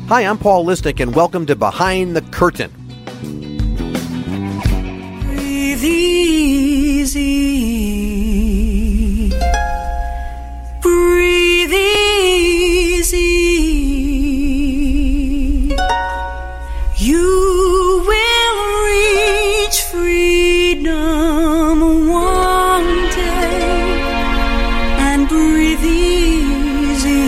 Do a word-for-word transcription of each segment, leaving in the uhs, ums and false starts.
Hi, I'm Paul Lisnek, and welcome to Behind the Curtain. Breathe easy. Breathe easy. You will reach freedom one day, and breathe easy.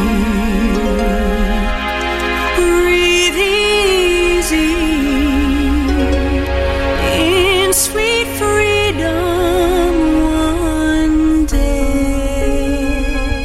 Breathe easy in sweet freedom one day.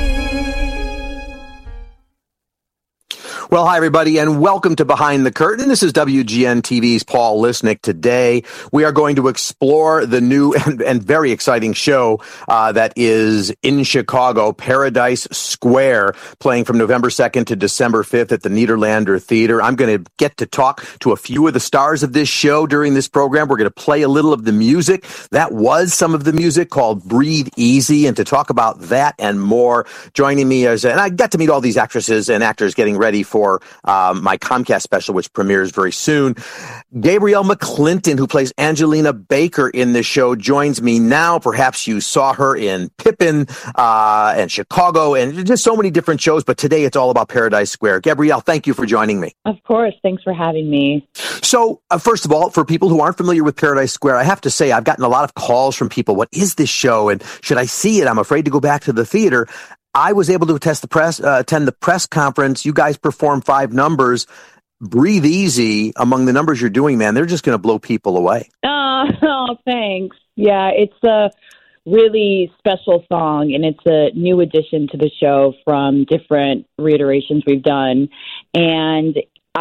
Well, hi, everybody, and welcome to Behind the Curtain. This is W G N T V's Paul Lisnek. Today, we are going to explore the new and, and very exciting show uh, that is in Chicago, Paradise Square, playing from November second to December fifth at the Nederlander Theater. I'm going to get to talk to a few of the stars of this show during this program. We're going to play a little of the music. That was some of the music called Breathe Easy, and to talk about that and more, joining me as, and I got to meet all these actresses and actors getting ready for For um, my Comcast special, which premieres very soon. Gabrielle McClinton, who plays Angelina Baker in this show, joins me now. Perhaps you saw her in Pippin uh, and Chicago and just so many different shows, but today it's all about Paradise Square. Gabrielle, thank you for joining me. Of course. Thanks for having me. So, uh, first of all, for people who aren't familiar with Paradise Square, I have to say I've gotten a lot of calls from people. What is this show? And should I see it? I'm afraid to go back to the theater. I was able to attend the press, uh, attend the press conference. You guys perform five numbers. Breathe Easy, among the numbers you're doing, man, they're just going to blow people away. Uh, oh, thanks. Yeah, it's a really special song, and it's a new addition to the show from different reiterations we've done. And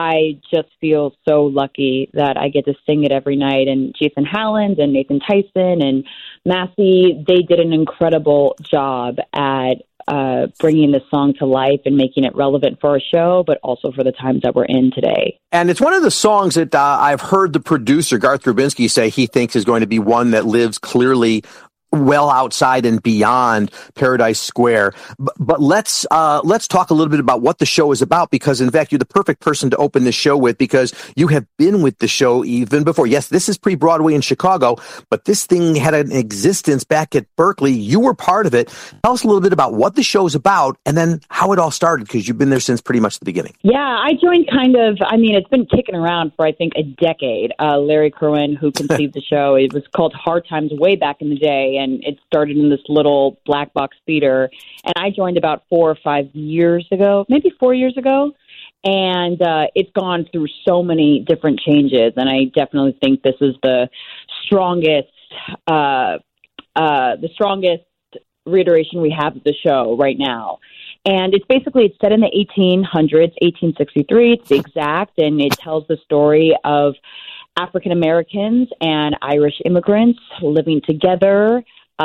I just feel so lucky that I get to sing it every night. And Jason Halland and Nathan Tyson and Massey, they did an incredible job at Uh, bringing this song to life and making it relevant for our show, but also for the times that we're in today. And it's one of the songs that uh, I've heard the producer, Garth Grabinski, say he thinks is going to be one that lives clearly well outside and beyond Paradise Square. But, but let's uh, let's talk a little bit about what the show is about, because, in fact, you're the perfect person to open this show with, because you have been with the show even before. Yes, this is pre-Broadway in Chicago, but this thing had an existence back at Berkeley. You were part of it. Tell us a little bit about what the show is about and then how it all started, because you've been there since pretty much the beginning. Yeah, I joined kind of, I mean, it's been kicking around for, I think, a decade. Uh, Larry Kerwin, who conceived the show, it was called Hard Times way back in the day, and it started in this little black box theater. And I joined about four or five years ago, maybe four years ago. And uh, it's gone through so many different changes. And I definitely think this is the strongest, uh, uh, the strongest reiteration we have of the show right now. And it's basically, it's set in the eighteen hundreds, eighteen sixty-three. It's the exact, and it tells the story of African Americans and Irish immigrants living together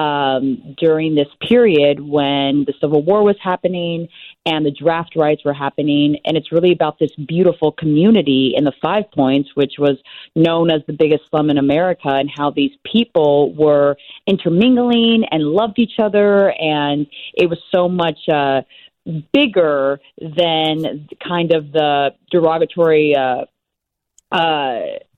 um, during this period when the Civil War was happening and the draft rights were happening. And it's really about this beautiful community in the Five Points, which was known as the biggest slum in America, and how these people were intermingling and loved each other. And it was so much uh, bigger than kind of the derogatory uh, uh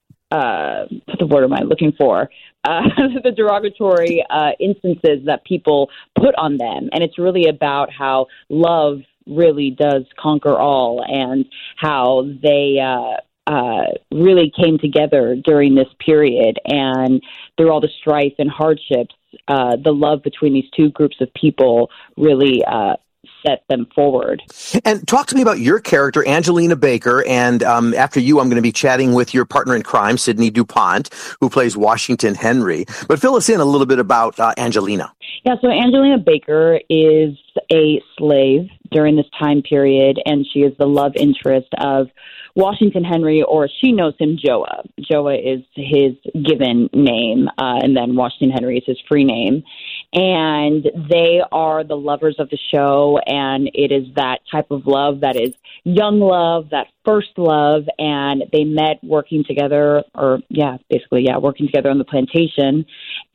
Uh, what the word am I looking for? Uh, the derogatory uh, instances that people put on them. And it's really about how love really does conquer all, and how they uh, uh, really came together during this period. And through all the strife and hardships, uh, the love between these two groups of people really uh, set them forward. And talk to me about your character, Angelina Baker. And um, after you, I'm going to be chatting with your partner in crime, Sidney DuPont, who plays Washington Henry. But fill us in a little bit about uh, Angelina. Yeah, so Angelina Baker is a slave during this time period, and she is the love interest of Washington Henry, or she knows him Joa. Joa is his given name, uh, and then Washington Henry is his free name. and they are the lovers of the show, and it is that type of love that is young love, that first love, and they met working together, or yeah, basically, yeah, working together on the plantation,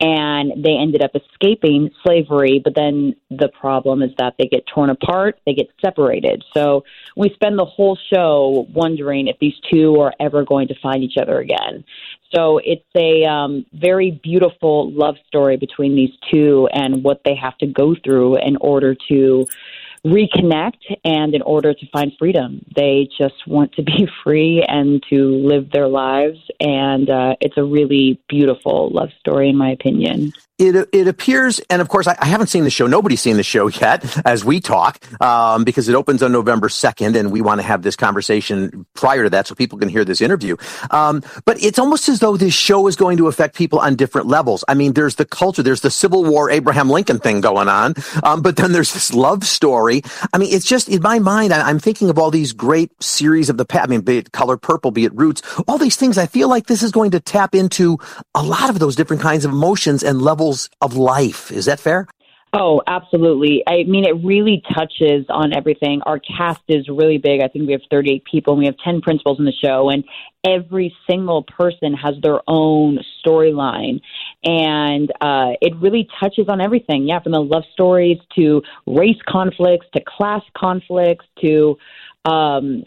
and they ended up escaping slavery, but then the problem is that they get torn apart, they get separated. So we spend the whole show wondering if these two are ever going to find each other again. So it's a um, very beautiful love story between these two and what they have to go through in order to reconnect and in order to find freedom. They just want to be free and to live their lives. And uh, it's a really beautiful love story, in my opinion. It it appears, and of course, I, I haven't seen the show. Nobody's seen the show yet as we talk, um, because it opens on November second, and we want to have this conversation prior to that so people can hear this interview. Um, but it's almost as though this show is going to affect people on different levels. I mean, there's the culture, there's the Civil War Abraham Lincoln thing going on, um, but then there's this love story. I mean, it's just, in my mind, I, I'm thinking of all these great series of the past. I mean, be it Color Purple, be it Roots, all these things. I feel like this is going to tap into a lot of those different kinds of emotions and levels of life. Is that fair? Oh, absolutely. I mean, it really touches on everything. Our cast is really big. I think we have thirty-eight people, and we have ten principals in the show, and every single person has their own storyline. And uh, it really touches on everything. Yeah, from the love stories to race conflicts to class conflicts to um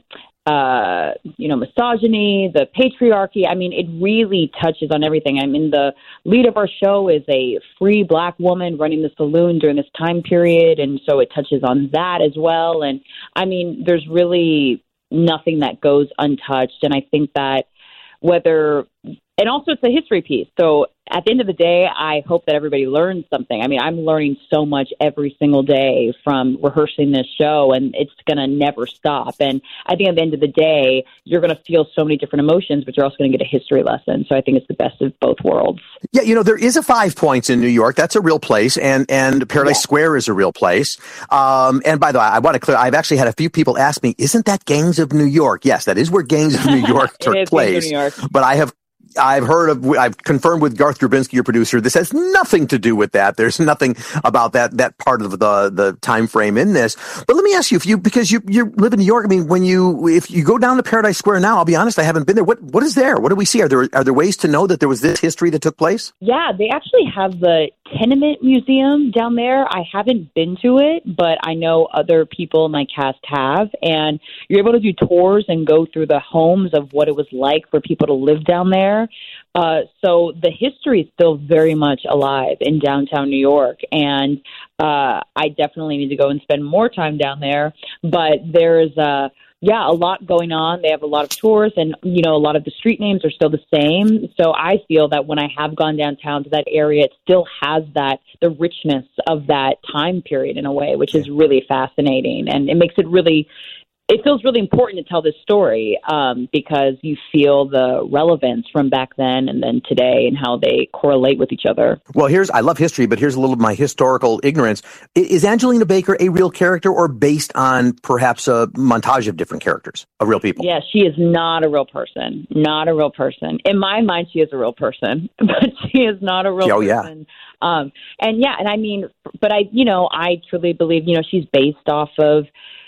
uh, you know, misogyny, the patriarchy. I mean, it really touches on everything. I mean, the lead of our show is a free black woman running the saloon during this time period, and so it touches on that as well. And, I mean, there's really nothing that goes untouched, and I think that whether... And also it's a history piece. So at the end of the day, I hope that everybody learns something. I mean, I'm learning so much every single day from rehearsing this show, and it's going to never stop. And I think at the end of the day, you're going to feel so many different emotions, but you're also going to get a history lesson. So I think it's the best of both worlds. Yeah, you know, there is a Five Points in New York. That's a real place. And, and Paradise yeah. Square is a real place. Um, and by the way, I want to clear, I've actually had a few people ask me, isn't that Gangs of New York? Yes, that is where Gangs of New York took place. New York. But I have I've heard of, I've confirmed with Garth Grabinski, your producer, this has nothing to do with that. There's nothing about that, that part of the, the time frame in this. But let me ask you, if you, because you, you live in New York, I mean, when you, if you go down to Paradise Square now, I'll be honest, I haven't been there. What, what is there? What do we see? Are there, are there ways to know that there was this history that took place? Yeah, they actually have the Tenement Museum down there. I haven't been to it, but I know other people in my cast have. And you're able to do tours and go through the homes of what it was like for people to live down there. Uh, so the history is still very much alive in downtown New York, and uh, I definitely need to go and spend more time down there. But there's, uh, yeah, a lot going on. They have a lot of tours, and, you know, a lot of the street names are still the same. So I feel that when I have gone downtown to that area, it still has that, the richness of that time period in a way, which is really fascinating, and it makes it really... It feels really important to tell this story um, because you feel the relevance from back then and then today and how they correlate with each other. Well, here's, I love history, but here's a little of my historical ignorance. Is Angelina Baker a real character or based on perhaps a montage of different characters, of real people? Yeah, she is not a real person. Not a real person. In my mind, she is a real person, but she is not a real oh, person. Yeah. Um, and yeah, and I mean, but I, you know, I truly believe, you know, she's based off of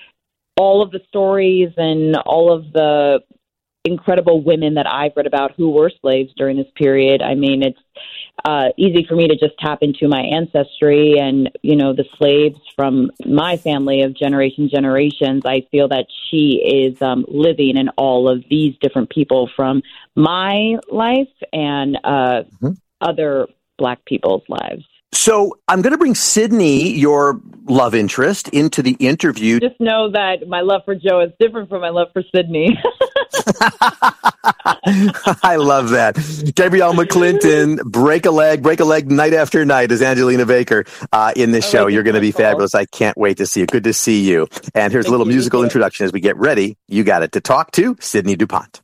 all of the stories and all of the incredible women that I've read about who were slaves during this period. I mean, it's uh, easy for me to just tap into my ancestry and, you know, the slaves from my family of generation generations. I feel that she is um, living in all of these different people from my life and uh, mm-hmm. other Black people's lives. So I'm going to bring Sydney, your love interest, into the interview. Just know that my love for Joe is different from my love for Sydney. I love that. Gabrielle McClinton, break a leg, break a leg night after night as Angelina Baker uh, in this show. You're going to be fabulous. I can't wait to see you. Good to see you. And here's Thank a little musical introduction as we get ready. You got it, to talk to Sydney DuPont.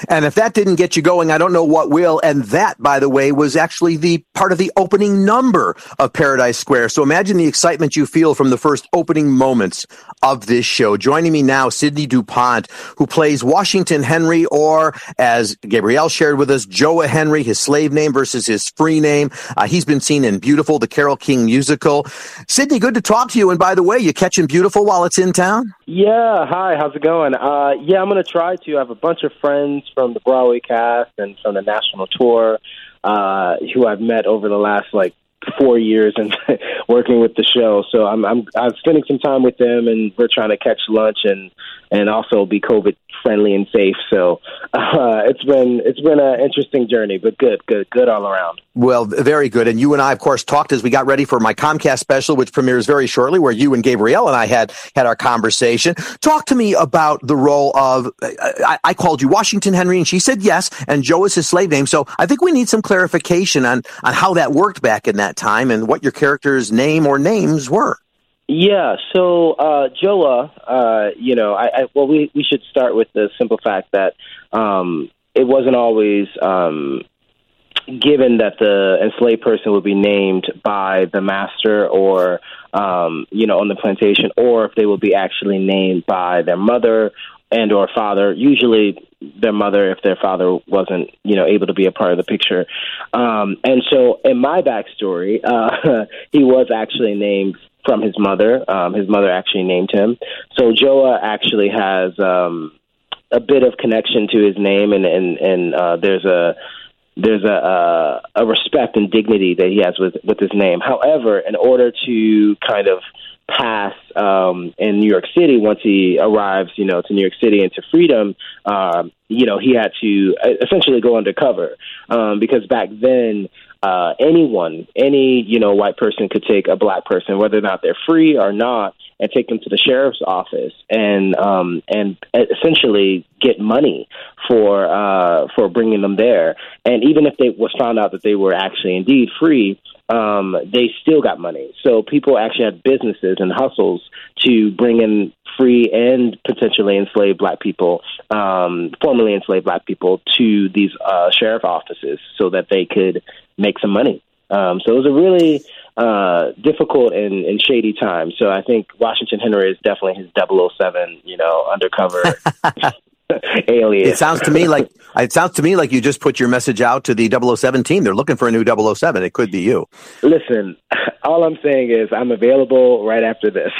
And if that didn't get you going, I don't know what will. And that, by the way, was actually the part of the opening number of Paradise Square. So imagine the excitement you feel from the first opening moments of this show. Joining me now, Sidney DuPont, who plays Washington Henry, or as Gabrielle shared with us, Joa Henry, his slave name versus his free name. Uh, he's been seen in Beautiful, the Carole King musical. Sidney, good to talk to you. And by the way, you catching Beautiful while it's in town? Yeah, hi, how's it going? Uh, yeah, I'm going to try to. I have a bunch of friends from the Broadway cast and from the national tour uh, who I've met over the last, like, four years and working with the show. So I'm, I'm I'm spending some time with them, and we're trying to catch lunch and and also be COVID friendly and safe. So uh, it's been it's been an interesting journey, but good, good, good all around. Well, very good. And you and I, of course, talked as we got ready for my Comcast special, which premieres very shortly, where you and Gabrielle and I had had our conversation. Talk to me about the role of, I, I called you Washington Henry, and she said yes, and Joe is his slave name. So I think we need some clarification on, on how that worked back in that time and what your character's name or names were. Yeah, so uh, Joa, uh, you know, I, I well, we, we should start with the simple fact that um, it wasn't always um, given that the enslaved person would be named by the master or, um, you know, on the plantation, or if they would be actually named by their mother and or father, usually their mother if their father wasn't, you know, able to be a part of the picture. Um, and so in my backstory, uh, he was actually named from his mother. Um, his mother actually named him. So Joa actually has um, a bit of connection to his name, and and, and uh, there's a there's a, a a respect and dignity that he has with with his name. However, in order to kind of pass um, in New York City, once he arrives, you know, to New York City and to freedom, um, you know, he had to essentially go undercover um, because back then, Uh, anyone, any, you know, white person could take a black person, whether or not they're free or not, and take them to the sheriff's office and um, and essentially get money for uh, for bringing them there. And even if they was found out that they were actually indeed free, um, they still got money. So people actually had businesses and hustles to bring in free and potentially enslaved black people, um, formerly enslaved black people, to these uh, sheriff offices so that they could make some money. Um, so it was a really uh, difficult and, and shady time. So I think Washington Henry is definitely his double oh seven, you know, undercover alias. It sounds to me like it sounds to me like you just put your message out to the double oh seven team. They're looking for a new double oh seven. It could be you. Listen, all I'm saying is I'm available right after this.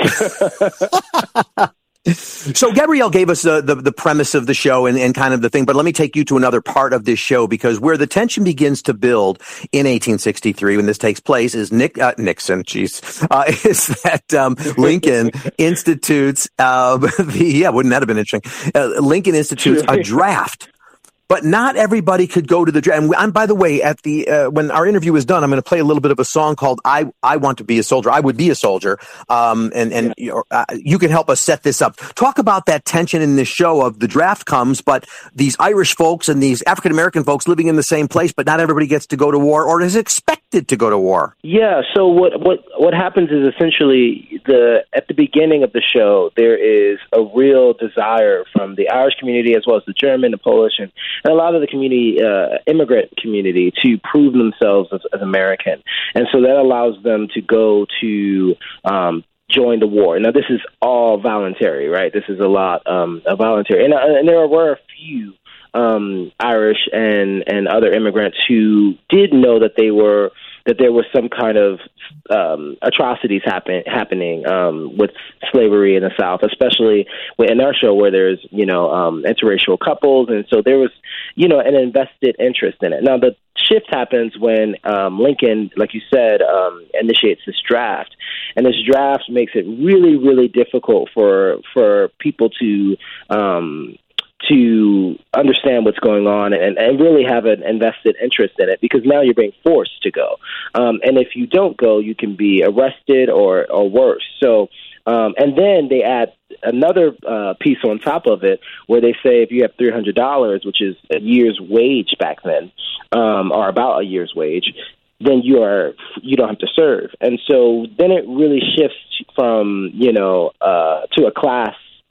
So Gabrielle gave us the, the, the premise of the show and, and kind of the thing, but let me take you to another part of this show, because where the tension begins to build in eighteen sixty-three when this takes place is Nick uh, Nixon, geez, uh, is that um, Lincoln institutes, uh, the, yeah, wouldn't that have been interesting? Uh, Lincoln institutes a draft. But not everybody could go to the draft. And, and by the way, at the uh, when our interview is done, I'm going to play a little bit of a song called "I I Want to Be a Soldier." I would be a soldier, um, and and yeah. uh, you can help us set this up. Talk about that tension in this show of the draft comes, but these Irish folks and these African American folks living in the same place, but not everybody gets to go to war or is expected to go to war. Yeah. So what what what happens is essentially the at the beginning of the show there is a real desire from the Irish community as well as the German, the Polish, and and a lot of the community, uh, immigrant community, to prove themselves as, as American. And so that allows them to go to um, join the war. Now, this is all voluntary, right? This is a lot um, of voluntary. And, uh, and there were a few um, Irish and, and other immigrants who did know that they were that there was some kind of um, atrocities happen, happening um, with slavery in the South, especially in our show where there's, you know, um, interracial couples. And so there was, you know, an invested interest in it. Now, the shift happens when um, Lincoln, like you said, um, initiates this draft. And this draft makes it really, really difficult for for people to um to understand what's going on and, and really have an invested interest in it, because now you're being forced to go. Um, and if you don't go, you can be arrested or, or worse. So, um, and then they add another uh, piece on top of it where they say if you have three hundred dollars, which is a year's wage back then, um, or about a year's wage, then you are you don't have to serve. And so then it really shifts from, you know, uh, to a class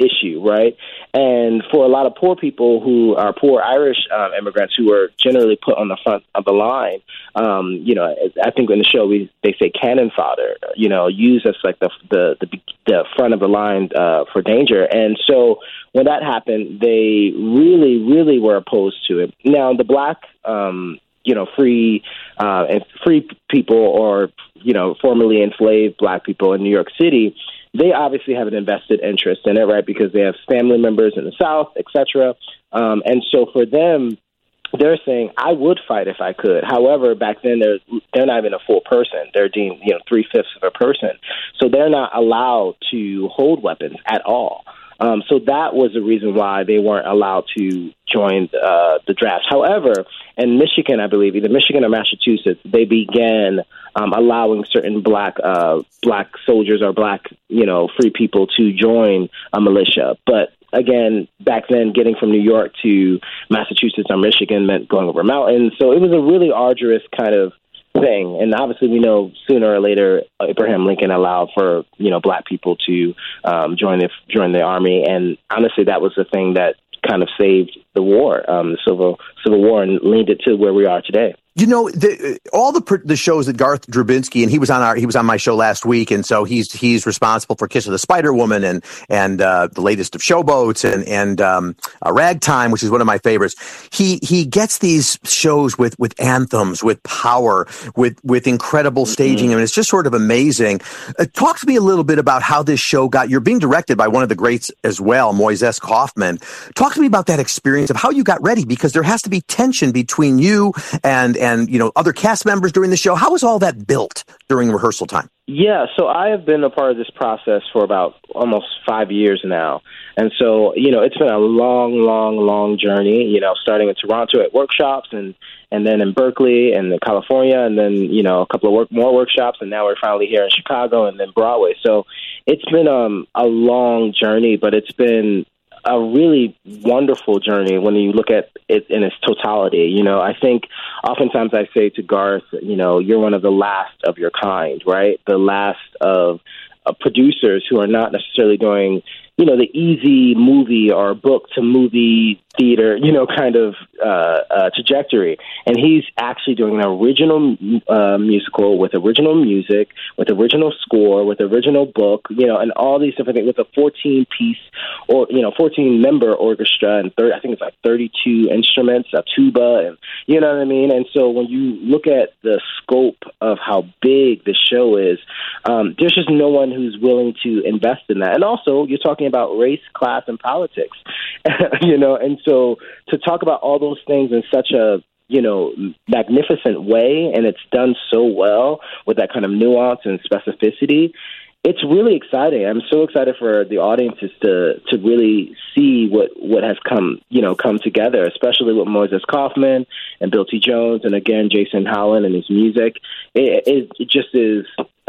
issue, right? And for a lot of poor people who are poor Irish um, immigrants who are generally put on the front of the line, um, you know, I think in the show we they say cannon fodder, you know, used as like the the the, the front of the line uh, for danger. And so when that happened, they really, really were opposed to it. Now, the black, um, you know, free uh, and free people or, you know, formerly enslaved black people in New York City, they obviously have an invested interest in it, right, because they have family members in the South, et cetera. Um, and so for them, they're saying, I would fight if I could. However, back then, they're, they're not even a full person. They're deemed, you know, three-fifths of a person. So they're not allowed to hold weapons at all. Um, so that was the reason why they weren't allowed to join uh, the draft. However, in Michigan, I believe, either Michigan or Massachusetts, they began um, allowing certain black uh, black soldiers or black, you know, free people to join a militia. But again, back then, getting from New York to Massachusetts or Michigan meant going over mountains. So it was a really arduous kind of thing. And obviously we know sooner or later Abraham Lincoln allowed for, you know, black people to um, join the join the army. And honestly, that was the thing that kind of saved the war, um, the Civil Civil War, and leaned it to where we are today. You know, the, all the the shows that Garth Drabinsky, and he was on our he was on my show last week, and so he's he's responsible for Kiss of the Spider Woman and and uh, the latest of Showboats and and um, uh, Ragtime, which is one of my favorites. He he gets these shows with with anthems, with power, with with incredible staging, mm-hmm. and it's just sort of amazing. Uh, talk to me a little bit about how this show got. You're being directed by one of the greats as well, Moises Kaufman. Talk to me about that experience of how you got ready, because there has to be tension between you and and, you know, other cast members during the show. How was all that built during rehearsal time? Yeah, so I have been a part of this process for about almost five years now. And so, you know, it's been a long, long, long journey, you know, starting in Toronto at workshops and, and then in Berkeley and in California, and then, you know, a couple of work, more workshops, and now we're finally here in Chicago and then Broadway. So it's been um, a long journey, but it's been a really wonderful journey when you look at it in its totality. You know, I think oftentimes I say to Garth, you know, you're one of the last of your kind, right? The last of uh, producers who are not necessarily doing, you know, the easy movie or book to movie theater, you know, kind of uh, uh, trajectory. And he's actually doing an original uh, musical with original music, with original score, with original book, you know, and all these different things, with a fourteen-piece or, you know, fourteen-member orchestra, and thirty, I think it's like thirty-two instruments, a tuba, and you know what I mean? And so when you look at the scope of how big the show is, um, there's just no one who's willing to invest in that. And also, you're talking about race, class, and politics, you know, and so to talk about all those things in such a, you know, magnificent way, and it's done so well with that kind of nuance and specificity, it's really exciting. I'm so excited for the audiences to to really see what, what has come, you know, come together, especially with Moises Kaufman and Bill T. Jones, and again, Jason Howland and his music. It, it, it just is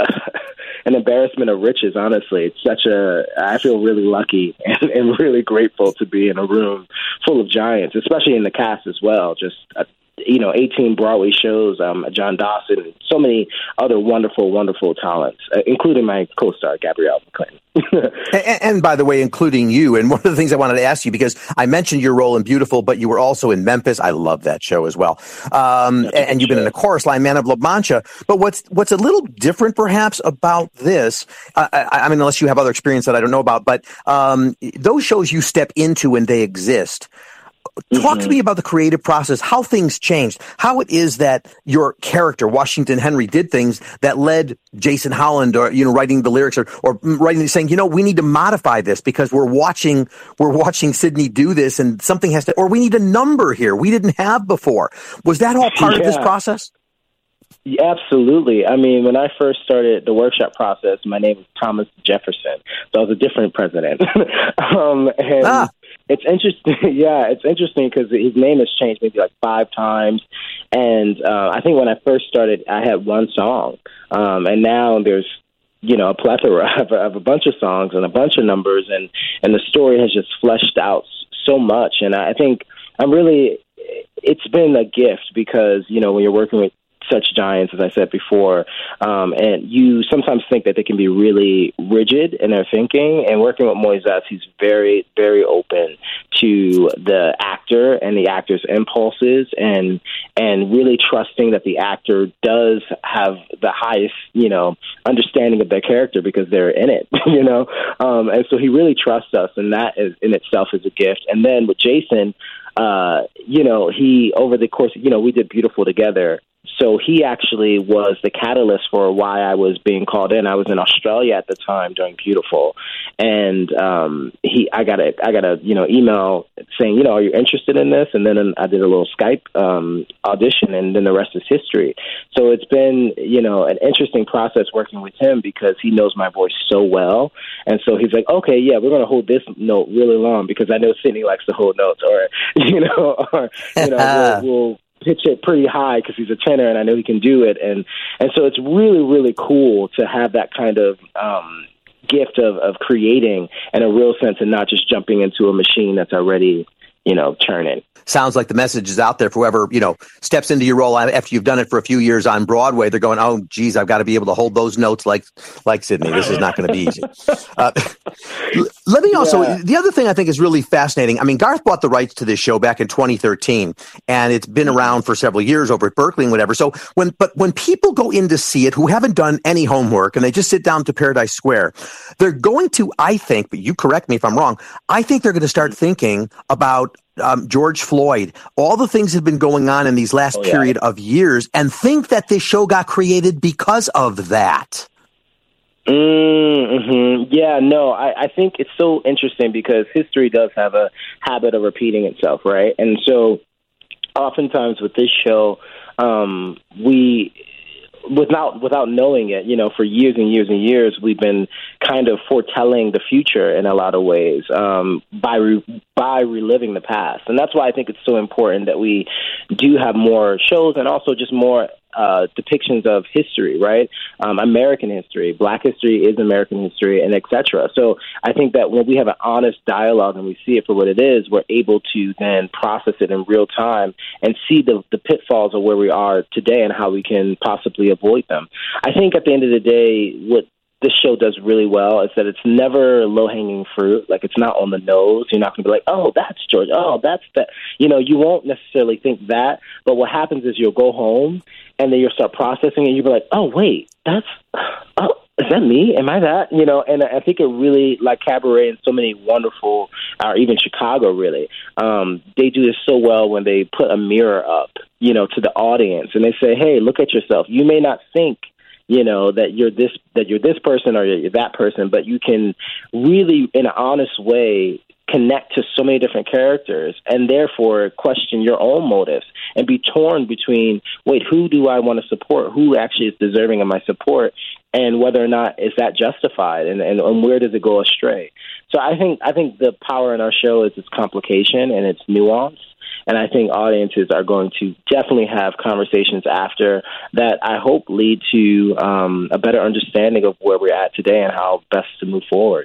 an embarrassment of riches, honestly. It's such a, I feel really lucky and, and really grateful to be in a room full of giants, especially in the cast as well. Just, uh, you know, eighteen Broadway shows, um, John Dawson, so many other wonderful, wonderful talents, uh, including my co-star, Gabrielle McClinton. and, and by the way, including you. And one of the things I wanted to ask you, because I mentioned your role in Beautiful, but you were also in Memphis. I love that show as well. Um, and, and you've been in the chorus line, Man of La Mancha. But what's what's a little different, perhaps, about this, uh, I, I mean, unless you have other experience that I don't know about, but um, those shows you step into and they exist. Talk mm-hmm. to me about the creative process, how things changed, how it is that your character, Washington Henry, did things that led Jason Howland, or, you know, writing the lyrics or, or writing, saying, you know, we need to modify this because we're watching, we're watching Sydney do this and something has to, or we need a number here we didn't have before. Was that all part yeah. of this process? Yeah, absolutely. I mean, when I first started the workshop process, my name was Thomas Jefferson, so I was a different president. um, and ah. It's interesting. Yeah, it's interesting because his name has changed maybe like five times. And uh, I think when I first started, I had one song. Um, and now there's, you know, a plethora of, of a bunch of songs and a bunch of numbers. And, and the story has just fleshed out so much. And I think I'm really, it's been a gift because, you know, when you're working with such giants, as I said before, um, and you sometimes think that they can be really rigid in their thinking. And working with Moises, he's very, very open to the actor and the actor's impulses, and and really trusting that the actor does have the highest, you know, understanding of their character because they're in it, you know. Um, and so he really trusts us, and that is in itself is a gift. And then with Jason, uh, you know, he over the course, you know, we did Beautiful together. So he actually was the catalyst for why I was being called in. I was in Australia at the time during Beautiful, and um, he, I got a, I got a, you know, email saying, you know, are you interested in this? And then I did a little Skype um, audition, and then the rest is history. So it's been, you know, an interesting process working with him because he knows my voice so well, and so he's like, okay, yeah, we're going to hold this note really long because I know Sydney likes to hold notes, or you know, or you know, we'll. we'll pitch it pretty high because he's a tenor and I know he can do it. And, and so it's really, really cool to have that kind of um, gift of, of creating in a real sense and not just jumping into a machine that's already, you know, churning. Sounds like the message is out there for whoever, you know, steps into your role after you've done it for a few years on Broadway. They're going, oh, geez, I've got to be able to hold those notes like like Sydney. This is not going to be easy. Uh, let me also, yeah. The other thing I think is really fascinating. I mean, Garth bought the rights to this show back in twenty thirteen, and it's been around for several years over at Berkeley and whatever. So when, but when people go in to see it who haven't done any homework and they just sit down to Paradise Square, they're going to, I think, but you correct me if I'm wrong, I think they're going to start thinking about Um, George Floyd, all the things that have been going on in these last oh, yeah. period of years, and think that this show got created because of that. Mm-hmm. Yeah, no, I, I think it's so interesting because history does have a habit of repeating itself, right? And so oftentimes with this show, um, we... Without without knowing it, you know, for years and years and years, we've been kind of foretelling the future in a lot of ways um, by re- by reliving the past, and that's why I think it's so important that we do have more shows and also just more uh, depictions of history, right? Um, American history, Black history is American history, and et cetera. So I think that when we have an honest dialogue and we see it for what it is, we're able to then process it in real time and see the, the pitfalls of where we are today and how we can possibly avoid them. I think at the end of the day, what this show does really well is that it's never low-hanging fruit. Like, it's not on the nose. You're not going to be like, oh, that's George. Oh, that's that. You know, you won't necessarily think that. But what happens is you'll go home and then you'll start processing and you'll be like, oh, wait, that's, oh, is that me? Am I that? You know, and I think it really, like Cabaret and so many wonderful, or even Chicago, really, um, they do this so well when they put a mirror up, you know, to the audience. And they say, hey, look at yourself. You may not think, you know, that you're this, that you're this person or you're that person, but you can really, in an honest way, connect to so many different characters and therefore question your own motives and be torn between, wait, who do I want to support? Who actually is deserving of my support? And whether or not is that justified, and, and, and where does it go astray? So I think I think the power in our show is its complication and its nuance. And I think audiences are going to definitely have conversations after that I hope lead to um, a better understanding of where we're at today and how best to move forward.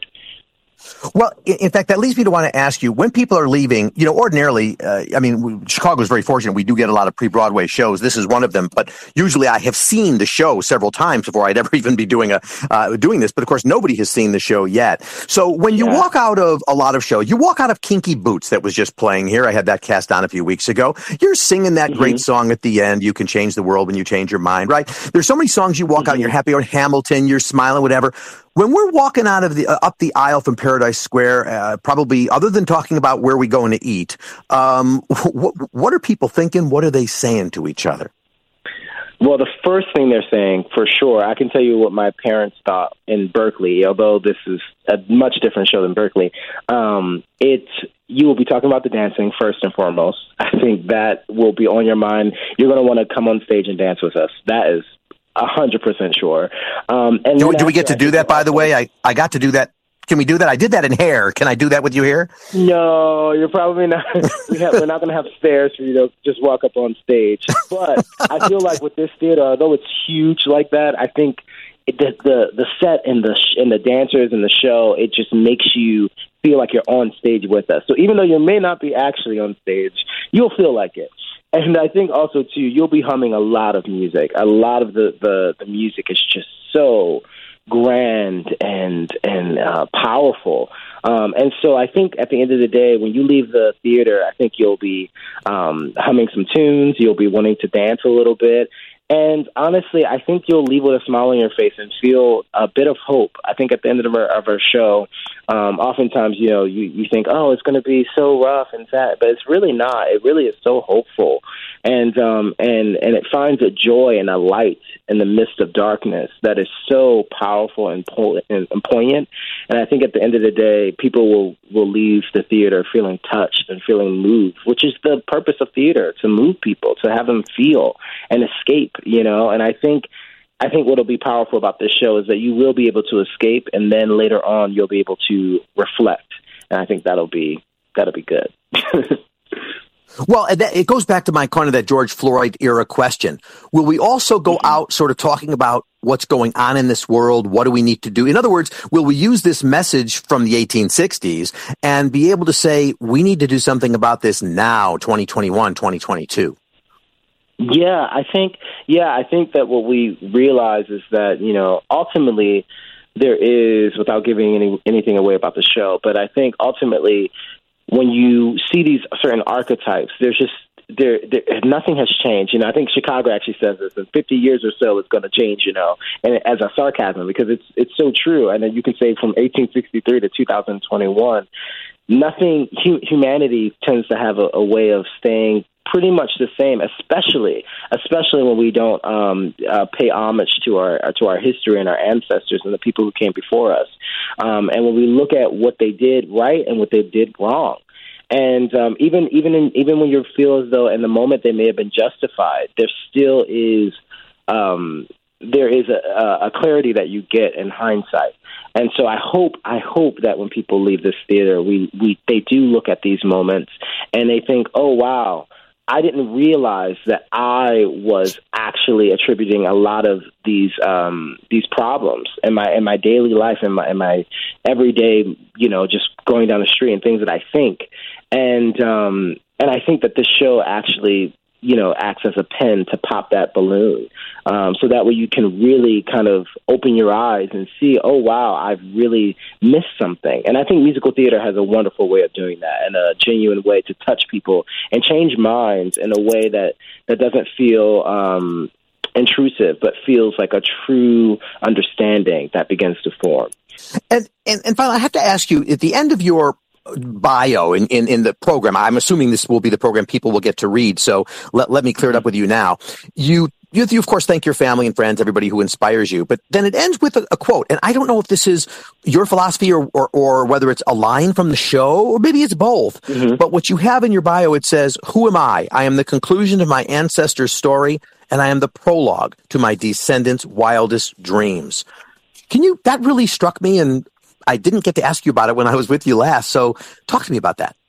Well, in fact, that leads me to want to ask you, when people are leaving, you know, ordinarily, uh, I mean, Chicago is very fortunate. We do get a lot of pre-Broadway shows. This is one of them. But usually I have seen the show several times before I'd ever even be doing a uh, doing this. But, of course, nobody has seen the show yet. So when you yeah. walk out of a lot of shows, you walk out of Kinky Boots that was just playing here. I had that cast on a few weeks ago. You're singing that mm-hmm. great song at the end, You Can Change the World When You Change Your Mind, right? There's so many songs you walk mm-hmm. out and you're happy, or Hamilton, you're smiling, whatever. When we're walking out of the uh, up the aisle from Paradise Square, uh, probably other than talking about where we're going to eat, um, what, what are people thinking? What are they saying to each other? Well, the first thing they're saying, for sure, I can tell you what my parents thought in Berkeley, although this is a much different show than Berkeley. Um, it's you will be talking about the dancing first and foremost. I think that will be on your mind. You're going to want to come on stage and dance with us. That is A hundred percent sure. Um, and do, do we get to do that, by the way? I, I got to do that. Can we do that? I did that in Hair. Can I do that with you here? No, you're probably not. We have, we're not going to have stairs for you to just walk up on stage. But I feel like with this theater, although it's huge like that, I think it, the, the the set and the sh- and the dancers and the show, it just makes you feel like you're on stage with us. So even though you may not be actually on stage, you'll feel like it. And I think also, too, you'll be humming a lot of music. A lot of the, the, the music is just so grand and and uh, powerful. Um, and so I think at the end of the day, when you leave the theater, I think you'll be um, humming some tunes. You'll be wanting to dance a little bit. And honestly, I think you'll leave with a smile on your face and feel a bit of hope. I think at the end of our, of our show, um, oftentimes, you know, you, you think, oh, it's going to be so rough and sad, but it's really not. It really is so hopeful. And um, and and it finds a joy and a light in the midst of darkness that is so powerful and, po- and, and poignant. And I think at the end of the day, people will, will leave the theater feeling touched and feeling moved, which is the purpose of theater, to move people, to have them feel and escape, you know. And I think I think what'll be powerful about this show is that you will be able to escape, and then later on you'll be able to reflect. And I think that'll be that'll be good. Well, it goes back to my kind of that George Floyd era question. Will we also go out sort of talking about what's going on in this world? What do we need to do? In other words, will we use this message from the eighteen sixties and be able to say, we need to do something about this now, twenty twenty-one, twenty twenty-two? Yeah, I think, yeah, I think that what we realize is that, you know, ultimately there is, without giving any, anything away about the show, but I think ultimately when you see these certain archetypes, there's just, there, there nothing has changed. You know, I think Chicago actually says this, in fifty years or so it's going to change, you know, and as a sarcasm, because it's, it's so true. And then you can say from eighteen sixty-three to two thousand twenty-one, nothing, hu- humanity tends to have a, a way of staying pretty much the same, especially especially when we don't um, uh, pay homage to our uh, to our history and our ancestors and the people who came before us. Um, and when we look at what they did right and what they did wrong, and um, even even in, even when you feel as though in the moment they may have been justified, there still is um, there is a, a clarity that you get in hindsight. And so I hope I hope that when people leave this theater, we, we they do look at these moments and they think, oh wow, I didn't realize that I was actually attributing a lot of these um, these problems in my in my daily life, in my in my everyday, you know, just going down the street and things that I think, and um, and I think that this show actually, you know, acts as a pen to pop that balloon, um, so that way you can really kind of open your eyes and see, oh wow, I've really missed something. And I think musical theater has a wonderful way of doing that, and a genuine way to touch people and change minds in a way that that doesn't feel um, intrusive, but feels like a true understanding that begins to form. And and, and finally, I have to ask you, at the end of your bio in, in, in the program, I'm assuming this will be the program people will get to read, so let, let me clear it up with you now. You, you, you, of course, thank your family and friends, everybody who inspires you, but then it ends with a, a quote, and I don't know if this is your philosophy or, or, or whether it's a line from the show, or maybe it's both, mm-hmm. but what you have in your bio, it says, "Who am I? I am the conclusion of my ancestors' story, and I am the prologue to my descendants' wildest dreams." Can you, that really struck me, and I didn't get to ask you about it when I was with you last, so talk to me about that.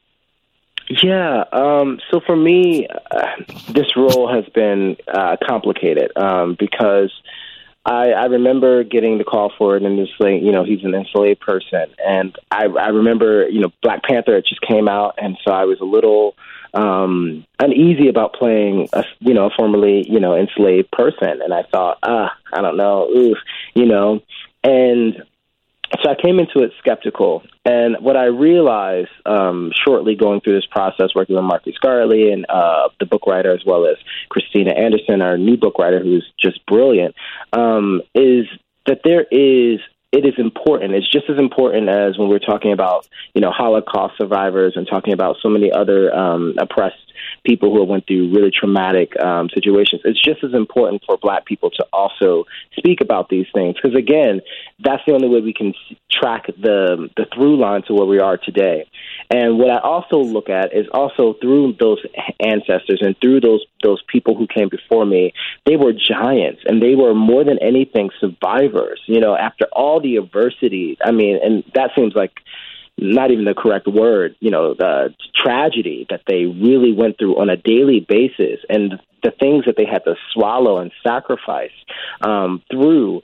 Yeah, um, so for me, uh, this role has been uh, complicated um, because I, I remember getting the call for it, and it's like, you know, he's an enslaved person, and I, I remember, you know, Black Panther, it just came out, and so I was a little um, uneasy about playing a, you know, a formerly, you know, enslaved person, and I thought, ah, I don't know, oof, you know, and so I came into it skeptical, and what I realized um, shortly going through this process, working with Marcus Scarlett and uh, the book writer, as well as Christina Anderson, our new book writer, who's just brilliant, um, is that there is, it is important. It's just as important as when we're talking about, you know, Holocaust survivors and talking about so many other um, oppressed people who went through really traumatic um, situations. It's just as important for Black people to also speak about these things, because again, that's the only way we can track the the through line to where we are today. And what I also look at is also through those ancestors and through those those people who came before me, they were giants, and they were more than anything survivors. You know, after all the adversity, I mean, and that seems like not even the correct word, you know, the tragedy that they really went through on a daily basis, and the things that they had to swallow and sacrifice um, through, it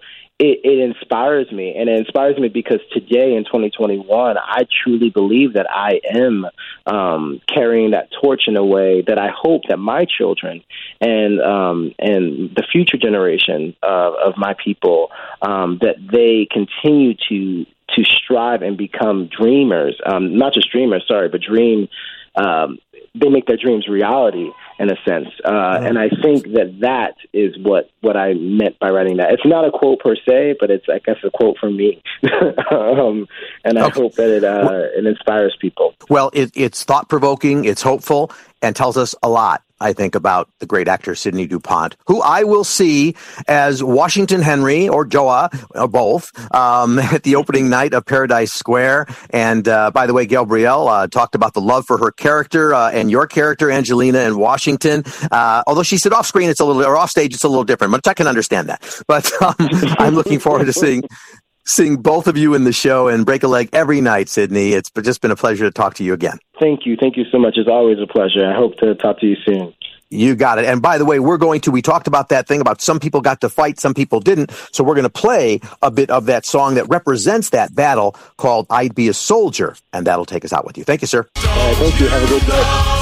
it, it inspires me, and it inspires me because today in twenty twenty-one, I truly believe that I am um, carrying that torch in a way that I hope that my children and um, and the future generation uh, of my people, um, that they continue to to strive and become dreamers, um, not just dreamers, sorry, but dream. Um, they make their dreams reality in a sense. Uh, and I think that that is what, what I meant by writing that. It's not a quote per se, but it's, I guess, a quote from me. um, and I okay. hope that it, uh, it inspires people. Well, it, it's thought-provoking, it's hopeful, and tells us a lot, I think, about the great actor Sidney DuPont, who I will see as Washington Henry, or Joa, or both, um, at the opening night of Paradise Square. And uh, by the way, Gabrielle uh, talked about the love for her character uh, and your character, Angelina, in Washington. Uh, although she said off screen, it's a little, or off stage, it's a little different, but I can understand that. But um, I'm looking forward to seeing seeing both of you in the show, and break a leg every night, Sidney. It's just been a pleasure to talk to you again. Thank you. Thank you so much. It's always a pleasure. I hope to talk to you soon. You got it. And by the way, we're going to, we talked about that thing about some people got to fight, some people didn't. So we're going to play a bit of that song that represents that battle called I'd Be a Soldier. And that'll take us out with you. Thank you, sir. All right, thank you. Have a good day.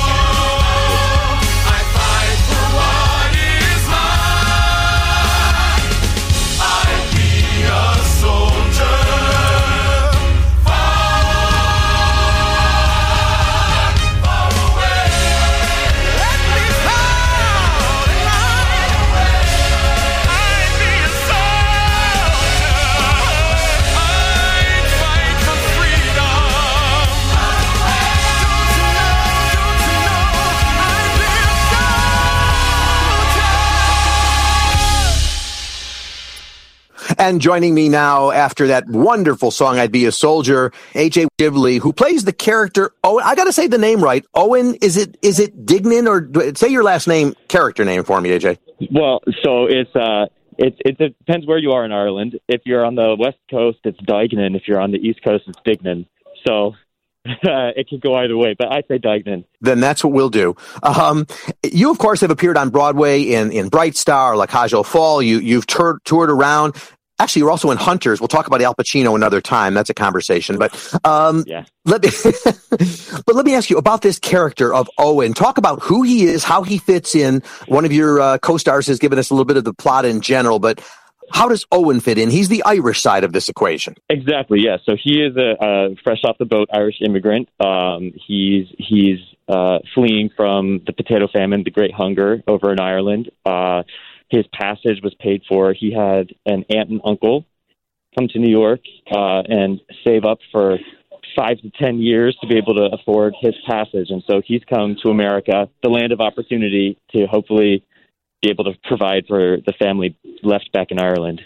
And joining me now after that wonderful song, I'd Be a Soldier, A J Givley, who plays the character Owen. I got to say the name right. Owen, is it is it Dignan, or say your last name, character name for me, A J? Well, so it's uh, it, it depends where you are in Ireland. If you're on the West Coast, it's Dignan. If you're on the East Coast, it's Dignan. So Uh, it could go either way, but I say Dignan. Then that's what we'll do. Um, you, of course, have appeared on Broadway in, in Bright Star, La Cage aux Folles. You, you've tur- toured around. Actually, you're also in Hunters. We'll talk about Al Pacino another time. That's a conversation. But um, yeah. let me, but let me ask you about this character of Owen. Talk about who he is, how he fits in. One of your uh, co-stars has given us a little bit of the plot in general, but how does Owen fit in? He's the Irish side of this equation. Exactly, yeah. So he is a, a fresh off the boat Irish immigrant. Um, he's he's uh, fleeing from the potato famine, the Great Hunger over in Ireland. Uh, his passage was paid for. He had an aunt and uncle come to New York uh, and save up for five to ten years to be able to afford his passage. And so he's come to America, the land of opportunity, to hopefully be able to provide for the family left back in Ireland.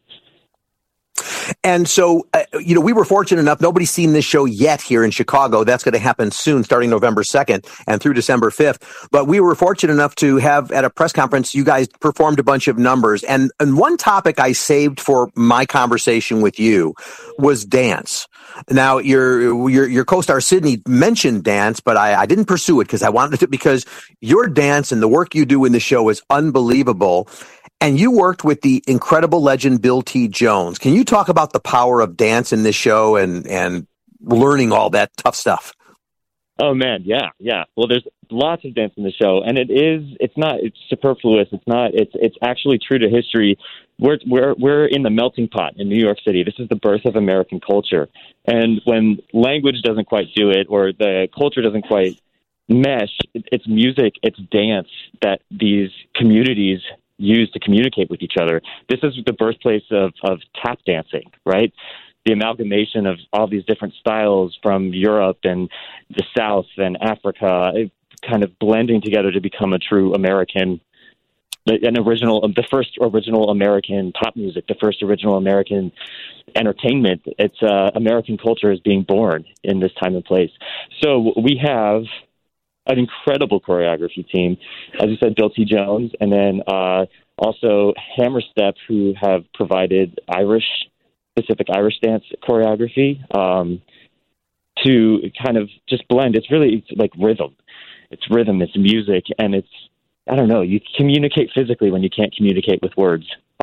And so, uh, you know, we were fortunate enough, nobody's seen this show yet here in Chicago. That's going to happen soon, starting November second and through December fifth. But we were fortunate enough to have at a press conference, you guys performed a bunch of numbers. And, and one topic I saved for my conversation with you was dance. Now, your your your co-star Sidney mentioned dance, but I, I didn't pursue it because I wanted to, because your dance and the work you do in the show is unbelievable. And you worked with the incredible legend Bill T. Jones. Can you talk about the power of dance in this show and, and learning all that tough stuff? Oh, man, yeah, yeah. Well, there's lots of dance in the show, and it is, it's not, it's superfluous. It's not, it's it's actually true to history. We're, we're, we're in the melting pot in New York City. This is the birth of American culture. And when language doesn't quite do it, or the culture doesn't quite mesh, it's music, it's dance that these communities use to communicate with each other. This is the birthplace of, of tap dancing, right? The amalgamation of all these different styles from Europe and the South and Africa, kind of blending together to become a true American, an original, the first original American pop music, the first original American entertainment. It's uh, American culture is being born in this time and place. So we have an incredible choreography team, as you said, Bill T. Jones, and then uh, also Hammerstep, who have provided Irish, specific Irish dance choreography um, to kind of just blend. It's really it's like rhythm. It's rhythm, it's music, and it's, I don't know, you communicate physically when you can't communicate with words.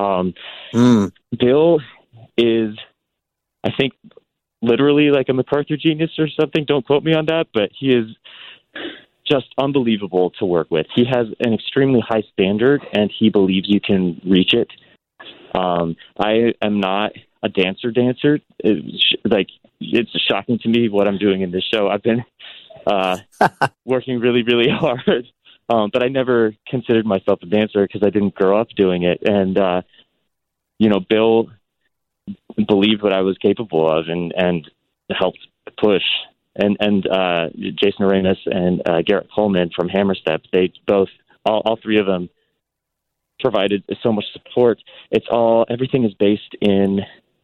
Um, Mm. Bill is, I think, literally like a MacArthur genius or something. Don't quote me on that, but he is just unbelievable to work with. He has an extremely high standard, and he believes you can reach it. Um, I am not a dancer dancer. It's, like, it's shocking to me what I'm doing in this show. I've been uh, working really, really hard, um, but I never considered myself a dancer because I didn't grow up doing it. And, uh, you know, Bill believed what I was capable of and, and helped push. And, and uh, Jason Arenas and uh, Garrett Coleman from Hammerstep, they both, all, all three of them provided so much support. It's all, everything is based in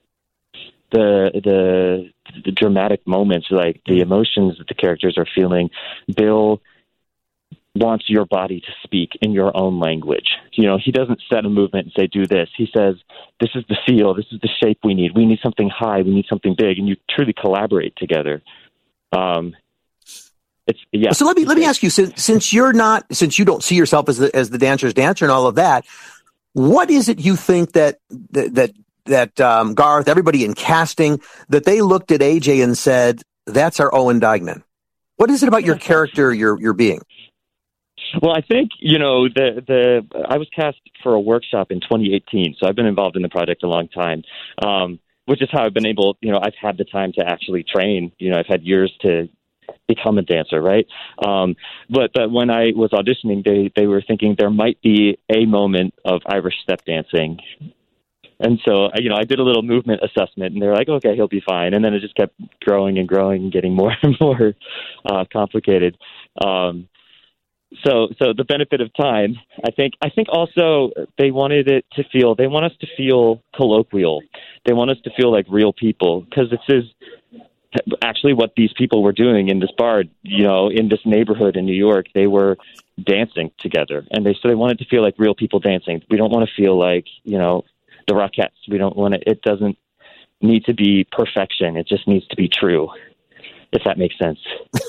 the, the, the dramatic moments, like the emotions that the characters are feeling. Bill wants your body to speak in your own language. You know, he doesn't set a movement and say, do this. He says, this is the feel, this is the shape we need. We need something high, we need something big, and you truly collaborate together. Um, it's, yeah. So let me let me ask you, since since you're not, since you don't see yourself as the as the dancer's dancer and all of that, what is it you think that that that, that um, Garth, everybody in casting, that they looked at A J and said, that's our Owen Diegman? What is it about your character, your your being? Well, I think, you know, the the I was cast for a workshop in twenty eighteen, so I've been involved in the project a long time, um, which is how I've been able, you know, I've had the time to actually train. You know, I've had years to become a dancer, right? Um, but but when I was auditioning, they, they were thinking there might be a moment of Irish step dancing. And so, you know, I did a little movement assessment, and they're like, okay, he'll be fine. And then it just kept growing and growing and getting more and more uh, complicated. Um So, so the benefit of time, I think, I think also they wanted it to feel, they want us to feel colloquial. They want us to feel like real people, because this is actually what these people were doing in this bar, you know, in this neighborhood in New York. They were dancing together, and they, so they wanted to feel like real people dancing. We don't want to feel like, you know, the Rockettes. We don't want to, it doesn't need to be perfection. It just needs to be true, if that makes sense.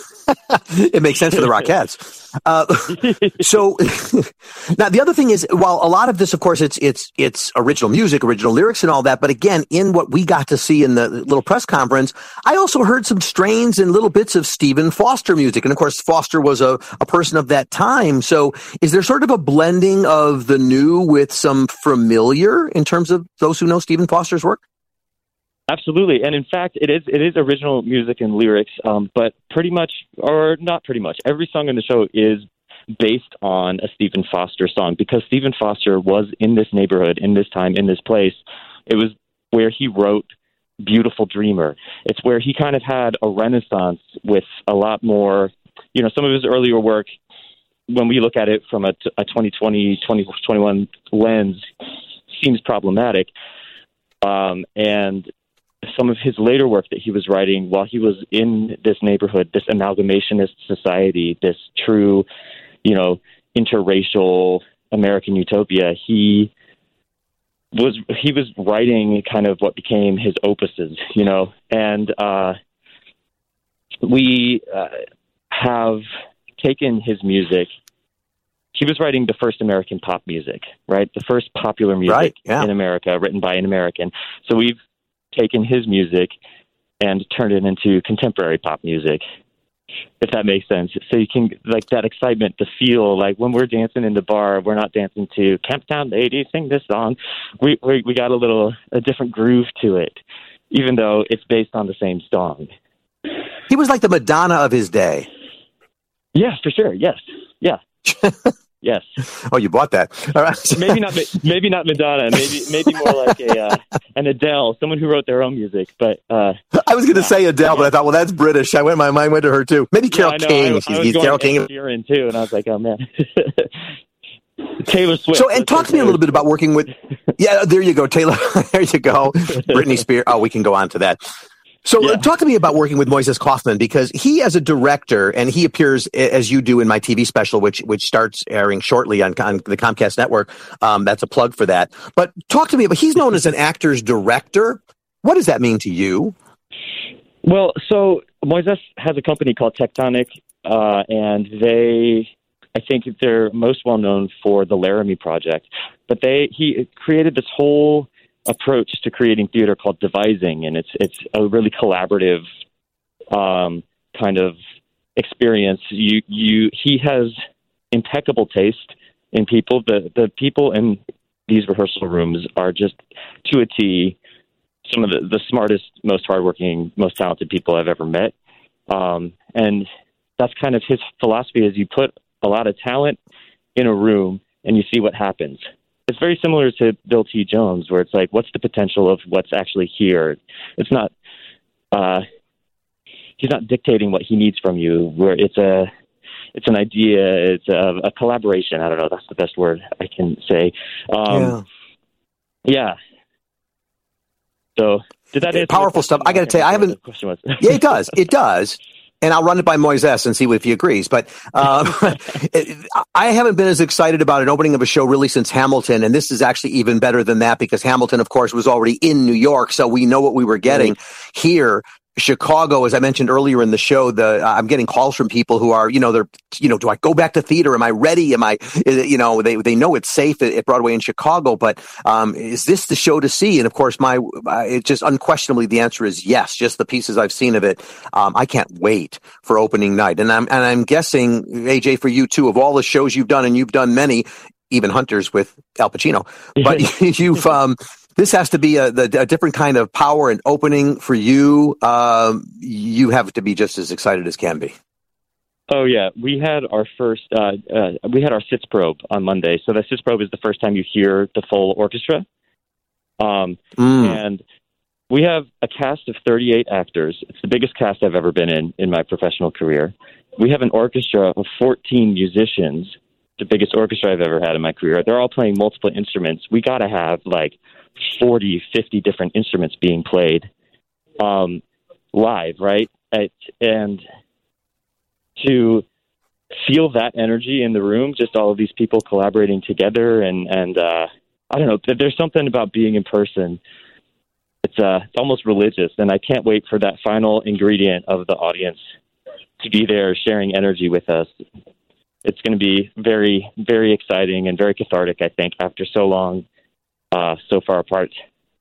It makes sense for the Rockettes. Uh, so now the other thing is, while a lot of this, of course, it's it's it's original music, original lyrics, and all that. But again, in what we got to see in the little press conference, I also heard some strains and little bits of Stephen Foster music, and of course, Foster was a, a person of that time. So, is there sort of a blending of the new with some familiar in terms of those who know Stephen Foster's work? Absolutely, and in fact, it is it is original music and lyrics, um, but pretty much, or not pretty much, every song in the show is based on a Stephen Foster song, because Stephen Foster was in this neighborhood, in this time, in this place. It was where he wrote Beautiful Dreamer. It's where he kind of had a renaissance with a lot more, you know, some of his earlier work, when we look at it from a, a twenty twenty, twenty twenty-one lens, seems problematic. Um, and some of his later work that he was writing while he was in this neighborhood, this amalgamationist society, this true, you know, interracial American utopia, he was he was writing kind of what became his opuses, you know, and uh, we uh, have taken his music. He was writing the first American pop music, right? The first popular music right, yeah. in America, written by an American. So we've taken his music and turned it into contemporary pop music, if that makes sense. So you can, like, that excitement, the feel, like when we're dancing in the bar, we're not dancing to Camptown Lady, sing this song. We, we we got a little, a different groove to it, even though it's based on the same song. He was like the Madonna of his day. Yeah, for sure. Yes. Yeah. Yes. Oh, you bought that. All right. maybe not. Maybe not Madonna. Maybe maybe more like a uh, an Adele, someone who wrote their own music. But uh, I was going to say Adele, but I thought, well, that's British. I went. My mind went to her too. Maybe Carole yeah, King. I, I, She's I was going Carole King. Sheeran too, and I was like, oh man. Taylor Swift. So, and talk to me a little bit about working with. Yeah, there you go, Taylor. There you go, Britney Spears. Oh, we can go on to that. So Yeah. uh, talk to me about working with Moises Kaufman, because he, as a director, and he appears a- as you do in my T V special, which which starts airing shortly on, on the Comcast network. Um, that's a plug for that. But talk to me about, he's known as an actor's director. What does that mean to you? Well, so Moises has a company called Tectonic, uh, and they, I think they're most well known for the Laramie Project. but they he created this whole approach to creating theater called devising, and it's it's a really collaborative um, kind of experience. You you he has impeccable taste in people. The the people in these rehearsal rooms are just to a T some of the, the smartest, most hardworking, most talented people I've ever met. Um, and that's kind of his philosophy, is you put a lot of talent in a room and you see what happens. It's very similar to Bill T. Jones, where it's like, what's the potential of what's actually here? It's not, uh, he's not dictating what he needs from you, where it's a, it's an idea, it's a, a collaboration. I don't know, that's the best word I can say. Um, yeah. yeah. So did that answer powerful stuff? I got to tell you, I haven't, yeah, it does. It does. And I'll run it by Moises and see if he agrees. But um, I haven't been as excited about an opening of a show really since Hamilton. And this is actually even better than that, because Hamilton, of course, was already in New York. So we know what we were getting. Right. Here, Chicago, as I mentioned earlier in the show, the uh, I'm getting calls from people who are, you know, they're, you know, do I go back to theater? Am I ready? Am I, you know, they they know it's safe at, at Broadway in Chicago, but um, is this the show to see? And of course, my uh, it just unquestionably the answer is yes. Just the pieces I've seen of it, um, I can't wait for opening night. And I'm and I'm guessing, A J, for you too, of all the shows you've done, and you've done many, even Hunters with Al Pacino, but you've. Um, This has to be a, a different kind of power and opening for you. Um, you have to be just as excited as can be. Oh yeah, we had our first. Uh, uh, we had our Sitzprobe on Monday. So the Sitzprobe is the first time you hear the full orchestra, um, mm. and we have a cast of thirty-eight actors. It's the biggest cast I've ever been in in my professional career. We have an orchestra of fourteen musicians, the biggest orchestra I've ever had in my career. They're all playing multiple instruments. We got to have like forty, fifty different instruments being played um, live, right? It, and to feel that energy in the room, just all of these people collaborating together, and, and uh, I don't know, there's something about being in person. It's, uh, it's almost religious, and I can't wait for that final ingredient of the audience to be there sharing energy with us. It's going to be very, very exciting and very cathartic, I think, after so long. Uh, so far apart.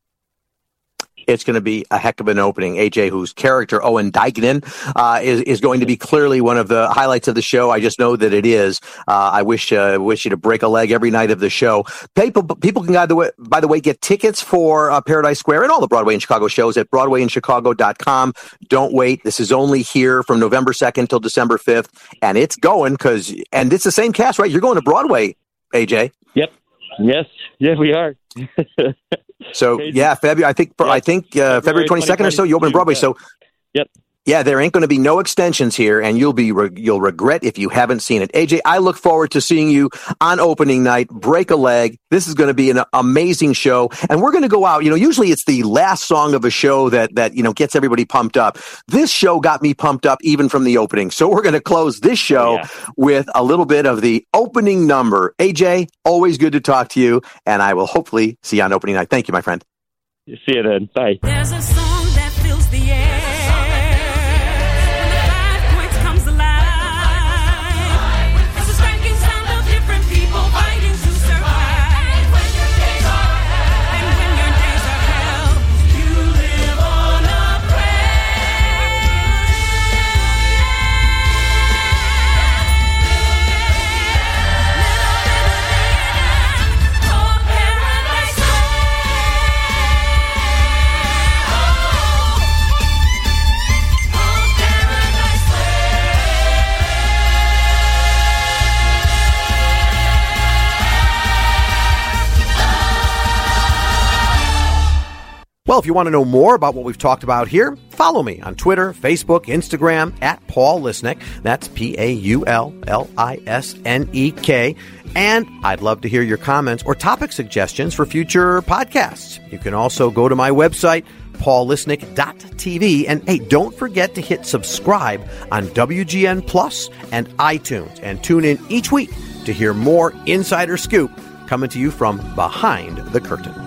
It's going to be a heck of an opening. A J, whose character, Owen Dignan, uh, is, is going to be clearly one of the highlights of the show. I just know that it is. Uh, I wish uh, wish you to break a leg every night of the show. People people can, by the way, by the way get tickets for uh, Paradise Square and all the Broadway in Chicago shows at broadway in chicago dot com. Don't wait. This is only here from November second till December fifth. And it's going because, and it's the same cast, right? You're going to Broadway, A J. Yep. Yes. Yeah, we are. So yeah, February. I think yeah. I think uh, February twenty-second or so you open Broadway. Yeah. So yep. Yeah, there ain't going to be no extensions here, and you'll be re- you'll regret if you haven't seen it. A J, I look forward to seeing you on opening night. Break a leg. This is going to be an amazing show, and we're going to go out. You know, usually it's the last song of a show that that you know gets everybody pumped up. This show got me pumped up even from the opening. So we're going to close this show oh, yeah. with a little bit of the opening number. A J, always good to talk to you, and I will hopefully see you on opening night. Thank you, my friend. See you then. Bye. There's a song that fills the air. Well, if you want to know more about what we've talked about here, follow me on Twitter, Facebook, Instagram, at Paul Lisnek. That's P A U L L I S N E K. And I'd love to hear your comments or topic suggestions for future podcasts. You can also go to my website, paul lisnek dot t v. And hey, don't forget to hit subscribe on W G N Plus and iTunes. And tune in each week to hear more Insider Scoop coming to you from behind the curtain.